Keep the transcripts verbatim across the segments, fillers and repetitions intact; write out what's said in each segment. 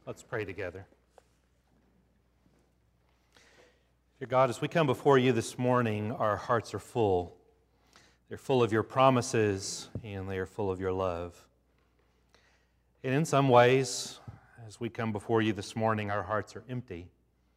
Let's pray together. Dear God, as we come before you this morning, our hearts are full. They're full of your promises, and they are full of your love. And in some ways, as we come before you this morning, our hearts are empty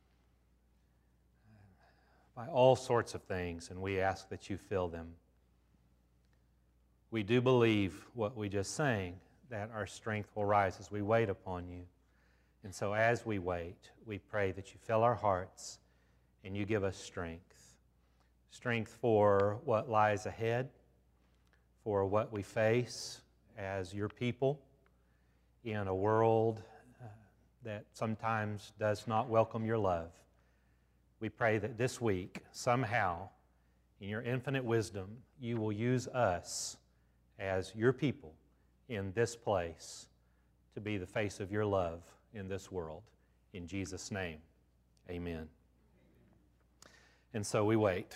by all sorts of things, and we ask that you fill them. We do believe what we just sang, that our strength will rise as we wait upon you. And so as we wait, we pray that you fill our hearts and you give us strength. Strength for what lies ahead, for what we face as your people in a world uh, that sometimes does not welcome your love. We pray that this week, somehow, in your infinite wisdom, you will use us as your people in this place to be the face of your love in this world. In Jesus' name, amen. And so we wait.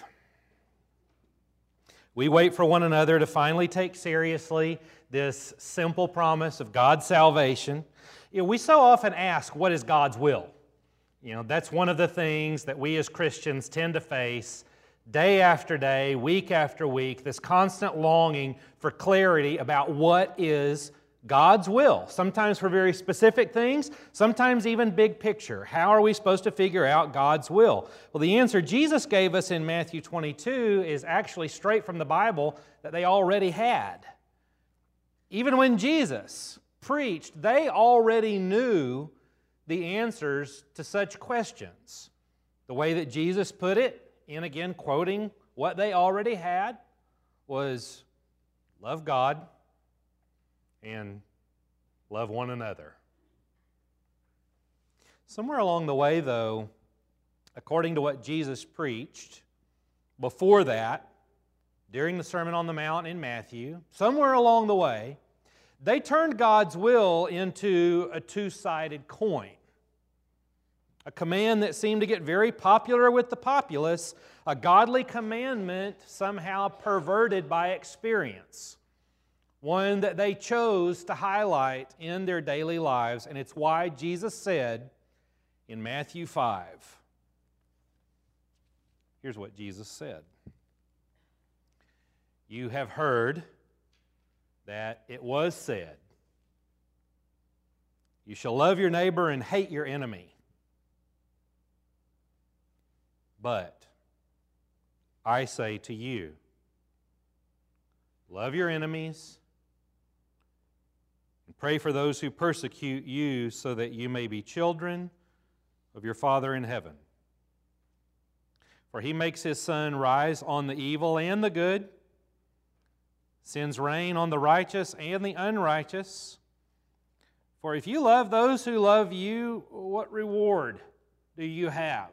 We wait for one another to finally take seriously this simple promise of God's salvation. You know, we so often ask, what is God's will? You know, that's one of the things that we as Christians tend to face day after day, week after week, this constant longing for clarity about what is God's will, sometimes for very specific things, sometimes even big picture. How are we supposed to figure out God's will? Well, the answer Jesus gave us in Matthew twenty-two is actually straight from the Bible that they already had. Even when Jesus preached, they already knew the answers to such questions. The way that Jesus put it, and again quoting what they already had, was love God and love one another. Somewhere along the way, though, according to what Jesus preached, before that, during the Sermon on the Mount in Matthew, somewhere along the way, they turned God's will into a two-sided coin. A command that seemed to get very popular with the populace, a godly commandment somehow perverted by experience. One that they chose to highlight in their daily lives, and it's why Jesus said in Matthew five, here's what Jesus said. You have heard that it was said, you shall love your neighbor and hate your enemy. But I say to you, love your enemies, and pray for those who persecute you, so that you may be children of your Father in heaven. For He makes His sun rise on the evil and the good, sends rain on the righteous and the unrighteous. For if you love those who love you, what reward do you have?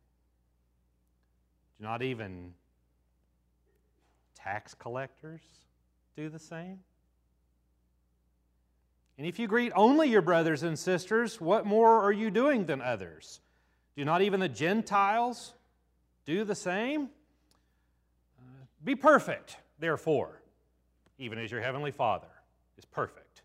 Do not even tax collectors do the same? And if you greet only your brothers and sisters, what more are you doing than others? Do not even the Gentiles do the same? Uh, be perfect, therefore, even as your heavenly Father is perfect.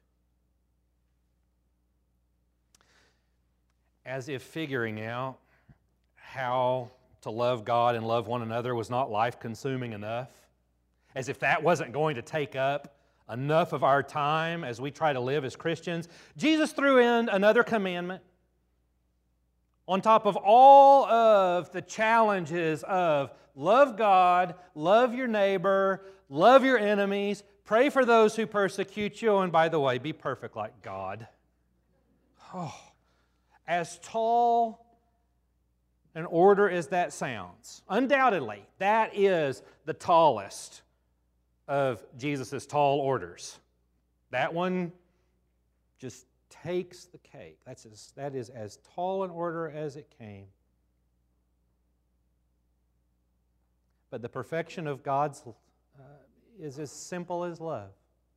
As if figuring out how to love God and love one another was not life-consuming enough, as if that wasn't going to take up enough of our time as we try to live as Christians, Jesus threw in another commandment on top of all of the challenges of love God, love your neighbor, love your enemies, pray for those who persecute you, and by the way, be perfect like God. Oh, as tall an order as that sounds, undoubtedly, that is the tallest of Jesus' tall orders. That one just takes the cake. That's as, that is as tall an order as it came. But the perfection of God's uh, is as simple as love.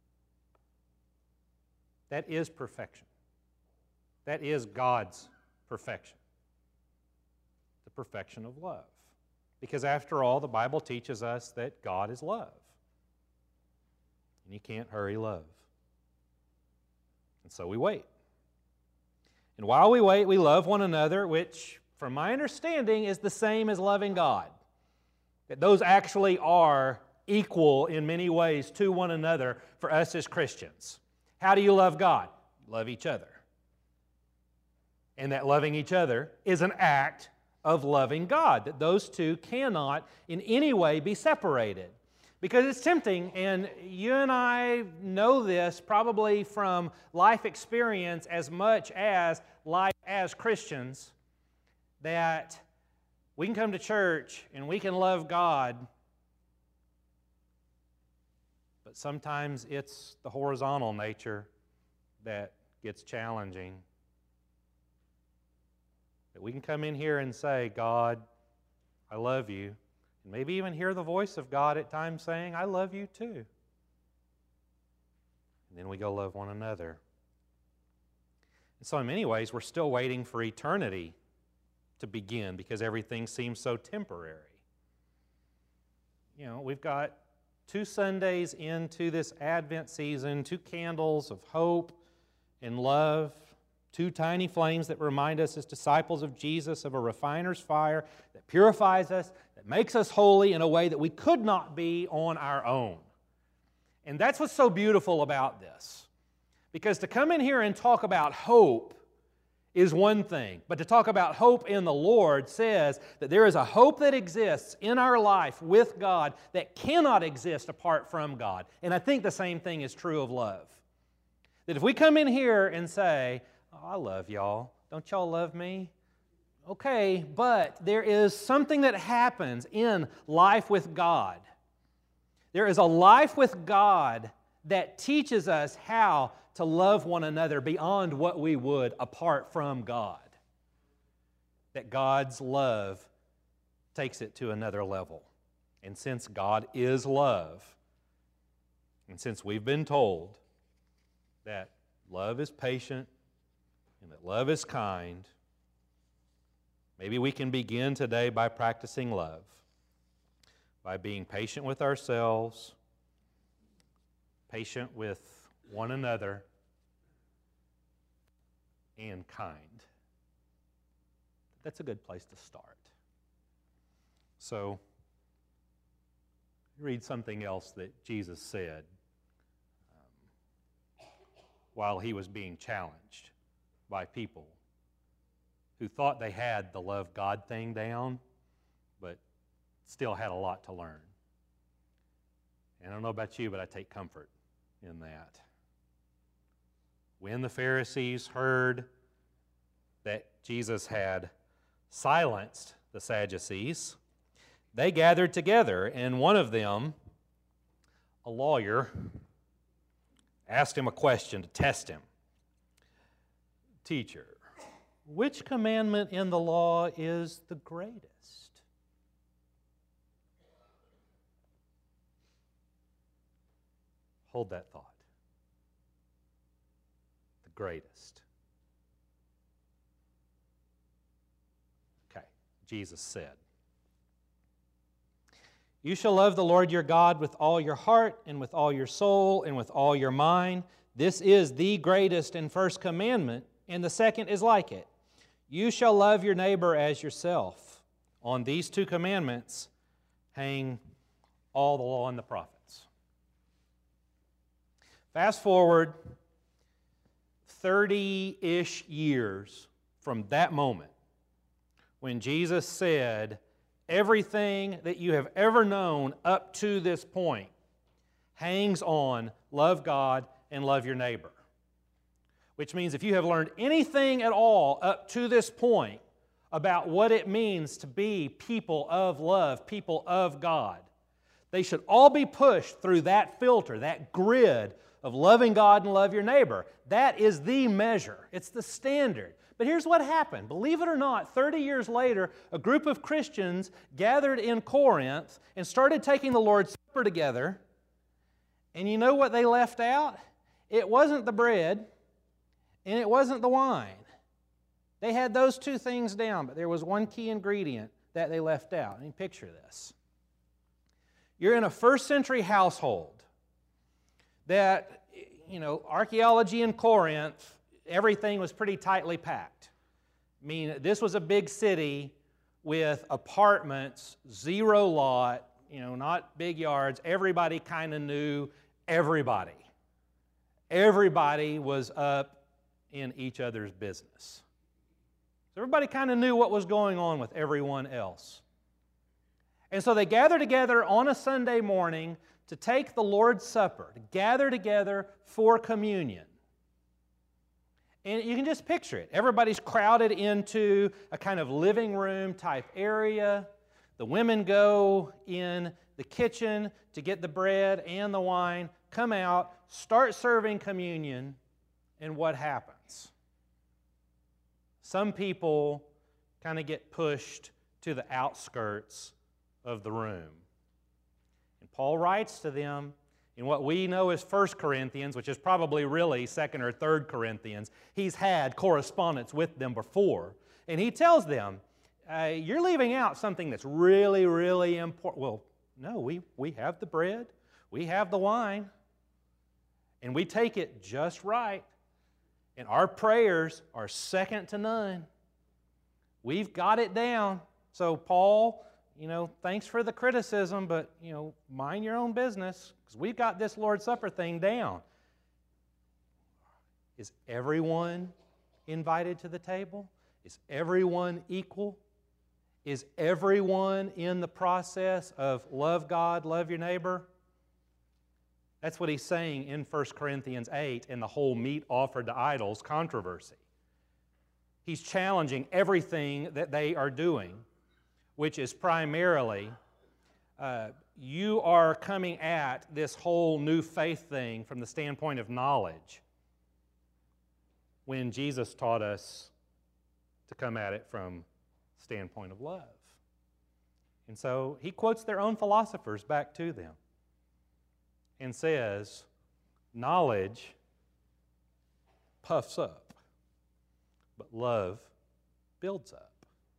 That is perfection. That is God's perfection. The perfection of love. Because after all, the Bible teaches us that God is love. And you can't hurry love. And so we wait. And while we wait, we love one another, which, from my understanding, is the same as loving God. That those actually are equal in many ways to one another for us as Christians. How do you love God? Love each other. And that loving each other is an act of loving God, that those two cannot in any way be separated. Because it's tempting, and you and I know this probably from life experience as much as life as Christians, that we can come to church and we can love God, but sometimes it's the horizontal nature that gets challenging. That we can come in here and say, God, I love you. And maybe even hear the voice of God at times saying, I love you too. And then we go love one another. And so in many ways, we're still waiting for eternity to begin because everything seems so temporary. You know, we've got two Sundays into this Advent season, two candles of hope and love, two tiny flames that remind us as disciples of Jesus of a refiner's fire that purifies us, that makes us holy in a way that we could not be on our own. And that's what's so beautiful about this. Because to come in here and talk about hope is one thing, but to talk about hope in the Lord says that there is a hope that exists in our life with God that cannot exist apart from God. And I think the same thing is true of love. That if we come in here and say, oh, I love y'all, don't y'all love me? Okay, but there is something that happens in life with God. There is a life with God that teaches us how to love one another beyond what we would apart from God. That God's love takes it to another level. And since God is love, and since we've been told that love is patient and that love is kind, maybe we can begin today by practicing love, by being patient with ourselves, patient with one another, and kind. That's a good place to start. So, read something else that Jesus said um, while he was being challenged by people who thought they had the love God thing down, but still had a lot to learn. And I don't know about you, but I take comfort in that. When the Pharisees heard that Jesus had silenced the Sadducees, they gathered together, and one of them, a lawyer, asked him a question to test him. Teacher, which commandment in the law is the greatest? Hold that thought. The greatest. Okay, Jesus said, you shall love the Lord your God with all your heart and with all your soul and with all your mind. This is the greatest and first commandment, and the second is like it. You shall love your neighbor as yourself. On these two commandments hang all the law and the prophets. Fast forward thirty-ish years from that moment when Jesus said, everything that you have ever known up to this point hangs on love God and love your neighbor. Which means if you have learned anything at all up to this point about what it means to be people of love, people of God, they should all be pushed through that filter, that grid of loving God and love your neighbor. That is the measure. It's the standard. But here's what happened. Believe it or not, thirty years later, a group of Christians gathered in Corinth and started taking the Lord's Supper together. And you know what they left out? It wasn't the bread, and it wasn't the wine. They had those two things down, but there was one key ingredient that they left out. I mean, picture this. You're in a first century household that, you know, archaeology in Corinth everything was pretty tightly packed. I mean, this was a big city with apartments, zero lot, you know, not big yards. Everybody kind of knew everybody. Everybody was up in each other's business. So everybody kind of knew what was going on with everyone else. And so they gather together on a Sunday morning to take the Lord's Supper, to gather together for communion. And you can just picture it. Everybody's crowded into a kind of living room type area. The women go in the kitchen to get the bread and the wine, come out, start serving communion, and what happens? Some people kind of get pushed to the outskirts of the room. And Paul writes to them in what we know as First Corinthians, which is probably really Second or Third Corinthians. He's had correspondence with them before. And he tells them, uh, you're leaving out something that's really, really important. Well, no, we, we have the bread, we have the wine, and we take it just right. And our prayers are second to none. We've got it down. So Paul, you know, thanks for the criticism, but, you know, mind your own business, because we've got this Lord's Supper thing down. Is everyone invited to the table? Is everyone equal? Is everyone in the process of love God, love your neighbor? That's what he's saying in First Corinthians eight in the whole meat offered to idols controversy. He's challenging everything that they are doing, which is primarily, uh, you are coming at this whole new faith thing from the standpoint of knowledge, when Jesus taught us to come at it from the standpoint of love. And so he quotes their own philosophers back to them and says, knowledge puffs up, but love builds up.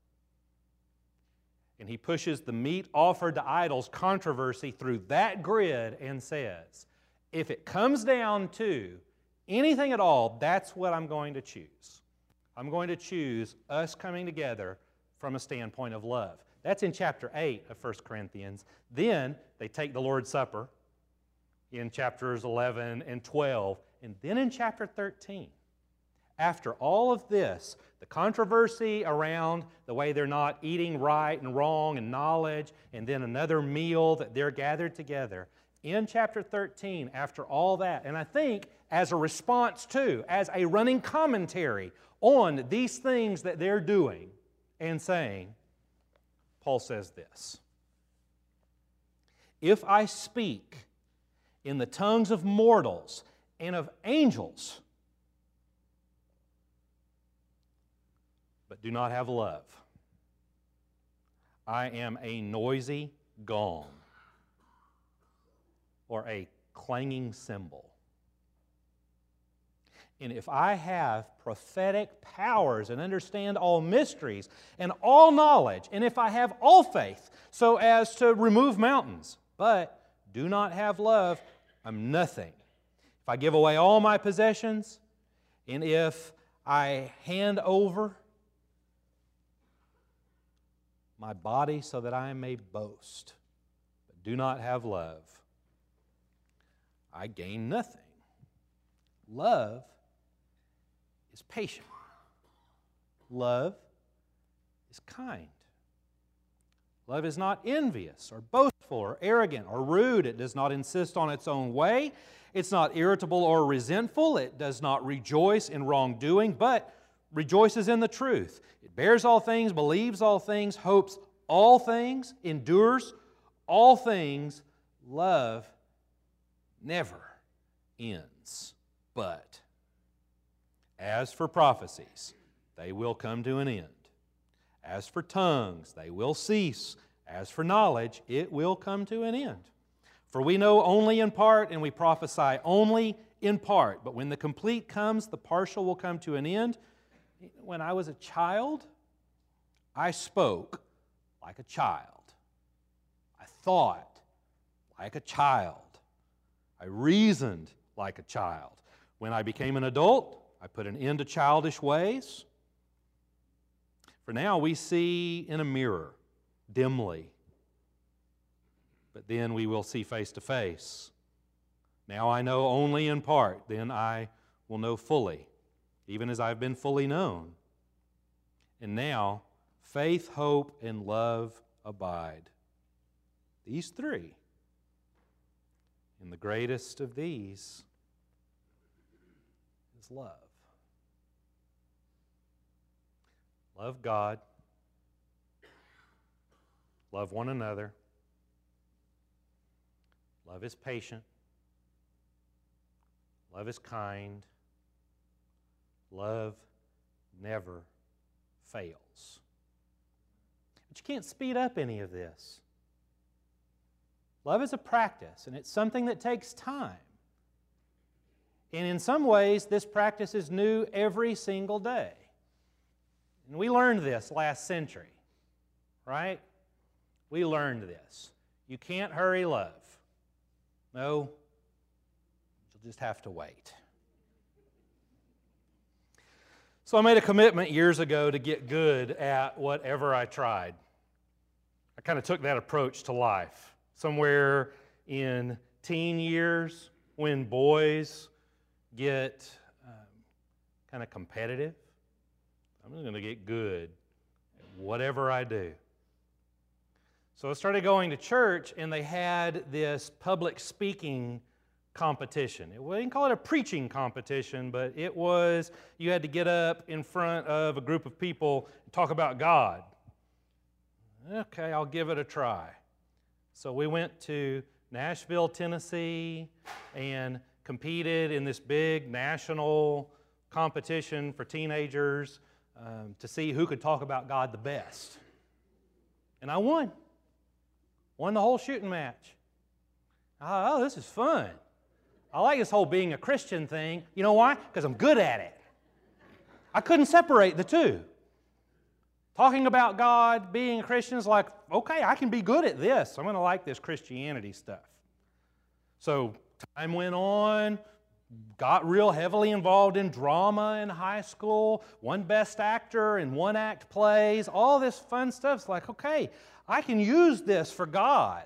And he pushes the meat offered to idols controversy through that grid and says, if it comes down to anything at all, that's what I'm going to choose. I'm going to choose us coming together from a standpoint of love. That's in chapter eight of First Corinthians. Then they take the Lord's Supper in chapters eleven and twelve. And then in chapter thirteen, after all of this, the controversy around the way they're not eating right and wrong and knowledge, and then another meal that they're gathered together, in chapter thirteen, after all that, and I think as a response to, as a running commentary on these things that they're doing and saying, Paul says this, if I speak in the tongues of mortals and of angels, but do not have love, I am a noisy gong or a clanging cymbal. And if I have prophetic powers and understand all mysteries and all knowledge, and if I have all faith so as to remove mountains, but do not have love, I'm nothing. If I give away all my possessions, and if I hand over my body so that I may boast, but do not have love, I gain nothing. Love is patient. Love is kind. Love is not envious or boastful or arrogant or rude. It does not insist on its own way. It's not irritable or resentful. It does not rejoice in wrongdoing, but rejoices in the truth. It bears all things, believes all things, hopes all things, endures all things. Love never ends. But as for prophecies, they will come to an end. As for tongues, they will cease. As for knowledge, it will come to an end. For we know only in part, and we prophesy only in part. But when the complete comes, the partial will come to an end. When I was a child, I spoke like a child. I thought like a child. I reasoned like a child. When I became an adult, I put an end to childish ways. For now we see in a mirror, dimly, but then we will see face to face. Now I know only in part, then I will know fully, even as I've been fully known. And now faith, hope, and love abide. These three. And the greatest of these is love. Love God. Love one another. Love is patient. Love is kind. Love never fails. But you can't speed up any of this. Love is a practice, and it's something that takes time. And in some ways, this practice is new every single day. And we learned this last century, right? We learned this. You can't hurry love. No, you'll just have to wait. So I made a commitment years ago to get good at whatever I tried. I kind of took that approach to life. Somewhere in teen years, when boys get um, kind of competitive, I'm going to get good at whatever I do. So I started going to church, and they had this public speaking competition. We didn't call it a preaching competition, but it was, you had to get up in front of a group of people and talk about God. Okay, I'll give it a try. So we went to Nashville, Tennessee, and competed in this big national competition for teenagers um, to see who could talk about God the best. And I won. Won the whole shooting match. Oh, oh, this is fun. I like this whole being a Christian thing. You know why? Because I'm good at it. I couldn't separate the two. Talking about God, being a Christian is like, okay, I can be good at this. I'm going to like this Christianity stuff. So time went on, got real heavily involved in drama in high school, won Best Actor in one-act plays, all this fun stuff. It's like, okay, I can use this for God.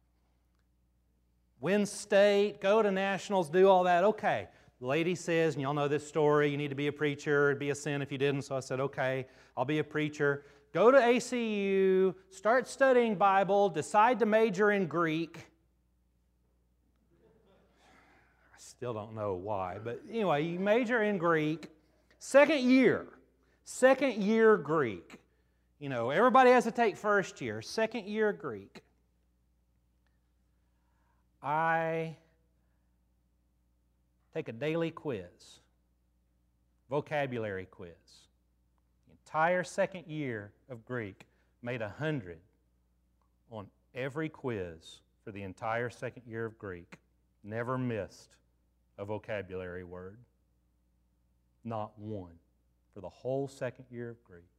Win state, go to nationals, do all that. Okay, the lady says, and y'all know this story, you need to be a preacher. It'd be a sin if you didn't. So I said, okay, I'll be a preacher. Go to A C U, start studying Bible, decide to major in Greek. I still don't know why, but anyway, you major in Greek. Second year, second year Greek. You know, everybody has to take first year, second year Greek. I take a daily quiz, vocabulary quiz. The entire second year of Greek, made a hundred on every quiz for the entire second year of Greek. Never missed a vocabulary word. Not one for the whole second year of Greek.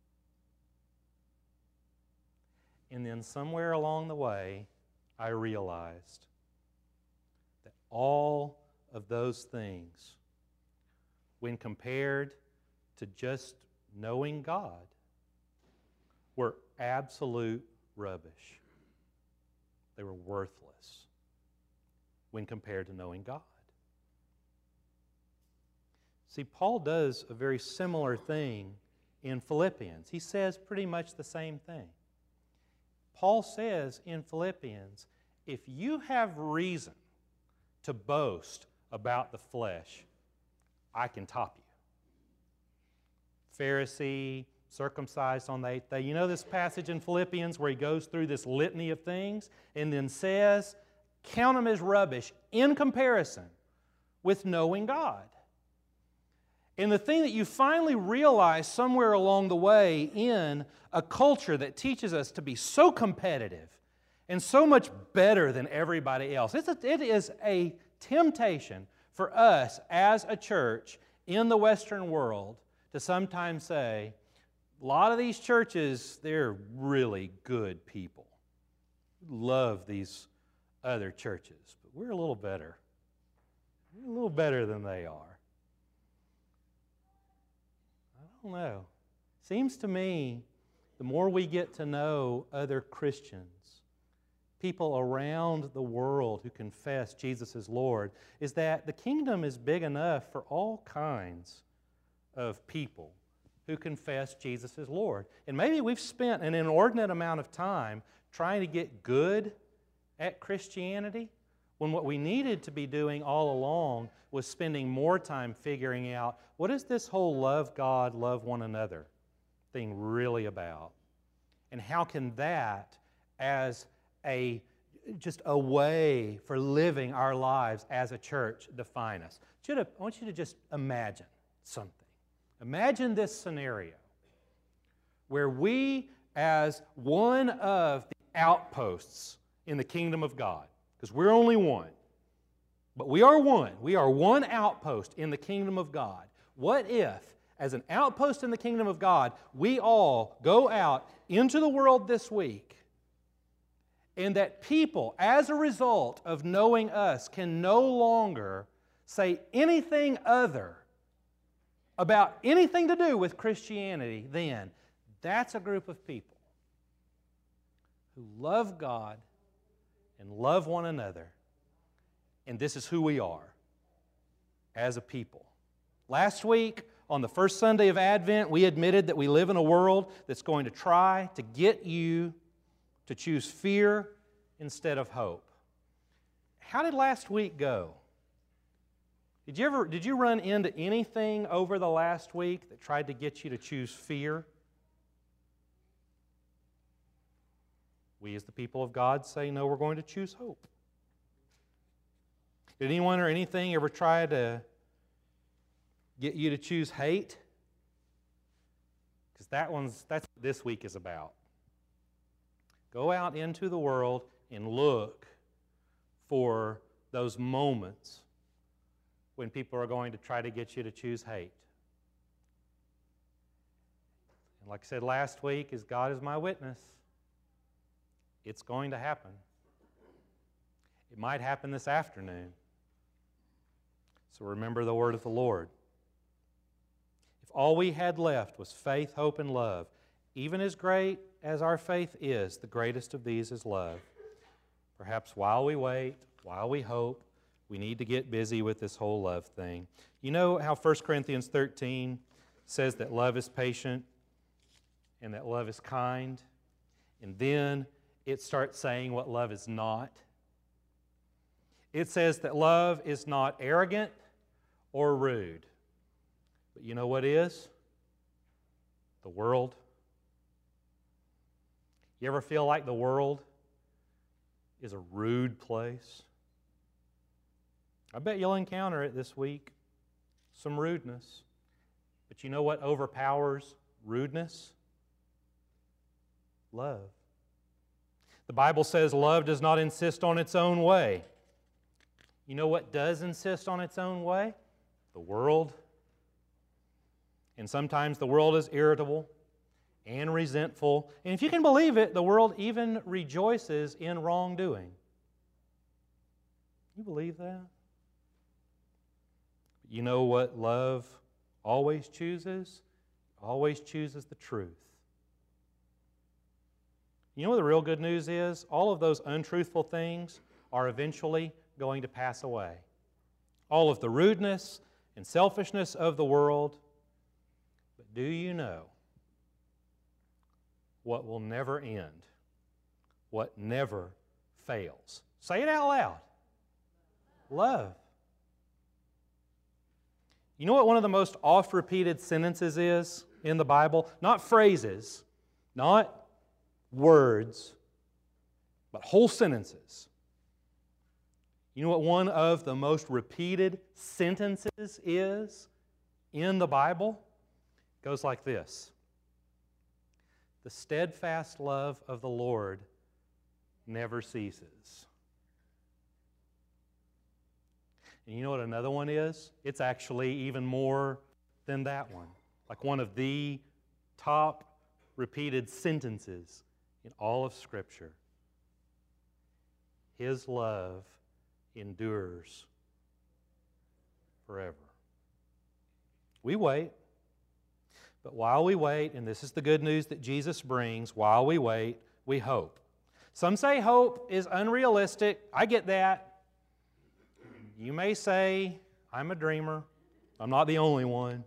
And then somewhere along the way, I realized that all of those things, when compared to just knowing God, were absolute rubbish. They were worthless when compared to knowing God. See, Paul does a very similar thing in Philippians. He says pretty much the same thing. Paul says in Philippians, if you have reason to boast about the flesh, I can top you. Pharisee, circumcised on the eighth day. You know this passage in Philippians where he goes through this litany of things and then says, count them as rubbish in comparison with knowing God. And the thing that you finally realize somewhere along the way in a culture that teaches us to be so competitive and so much better than everybody else, it's a, it is a temptation for us as a church in the Western world to sometimes say, a lot of these churches, they're really good people. Love these other churches, but we're a little better. We're a little better than they are. don't know. Seems to me the more we get to know other Christians, people around the world who confess Jesus as Lord, is that the kingdom is big enough for all kinds of people who confess Jesus as Lord. And maybe we've spent an inordinate amount of time trying to get good at Christianity, when what we needed to be doing all along was spending more time figuring out, what is this whole love God, love one another thing really about? And how can that, as a just a way for living our lives as a church, define us? I want you to just imagine something. Imagine this scenario where we, as one of the outposts in the kingdom of God, because we're only one, but we are one. We are one outpost in the kingdom of God. What if, as an outpost in the kingdom of God, we all go out into the world this week, and that people, as a result of knowing us, can no longer say anything other about anything to do with Christianity, then that's a group of people who love God and love one another, and this is who we are as a people. Last week, on the first Sunday of Advent, we admitted that we live in a world that's going to try to get you to choose fear instead of hope. How did last week go? Did you ever, did you run into anything over the last week that tried to get you to choose fear? We as the people of God say, no, we're going to choose hope. Did anyone or anything ever try to get you to choose hate? Because that one's, that's what this week is about. Go out into the world and look for those moments when people are going to try to get you to choose hate. And like I said last week, as God is my witness, it's going to happen. It might happen this afternoon. So remember the word of the Lord. If all we had left was faith, hope, and love, even as great as our faith is, the greatest of these is love. Perhaps while we wait, while we hope, we need to get busy with this whole love thing. You know how First Corinthians thirteen says that love is patient and that love is kind? And then it starts saying what love is not. It says that love is not arrogant or rude. But you know what is? The world. You ever feel like the world is a rude place? I bet you'll encounter it this week, some rudeness. But you know what overpowers rudeness? Love. The Bible says love does not insist on its own way. You know what does insist on its own way? The world. And sometimes the world is irritable and resentful. And if you can believe it, the world even rejoices in wrongdoing. You believe that? You know what love always chooses? Always chooses the truth. You know what the real good news is? All of those untruthful things are eventually going to pass away. All of the rudeness and selfishness of the world. But do you know what will never end? What never fails? Say it out loud. Love. You know what one of the most oft-repeated sentences is in the Bible? Not phrases, not words, but whole sentences. You know what one of the most repeated sentences is in the Bible? It goes like this. The steadfast love of the Lord never ceases. And you know what another one is? It's actually even more than that one. Like one of the top repeated sentences in all of Scripture. His love endures forever. We wait. But while we wait, and this is the good news that Jesus brings, while we wait, we hope. Some say hope is unrealistic. I get that. You may say, I'm a dreamer. I'm not the only one.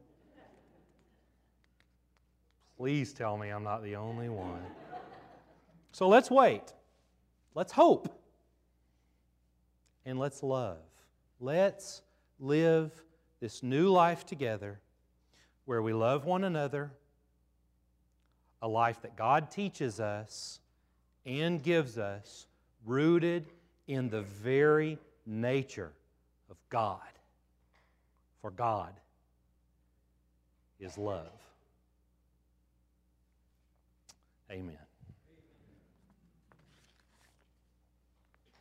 Please tell me I'm not the only one. So let's wait. Let's hope. And let's love. Let's live this new life together where we love one another, a life that God teaches us and gives us, rooted in the very nature of God. For God is love. Amen.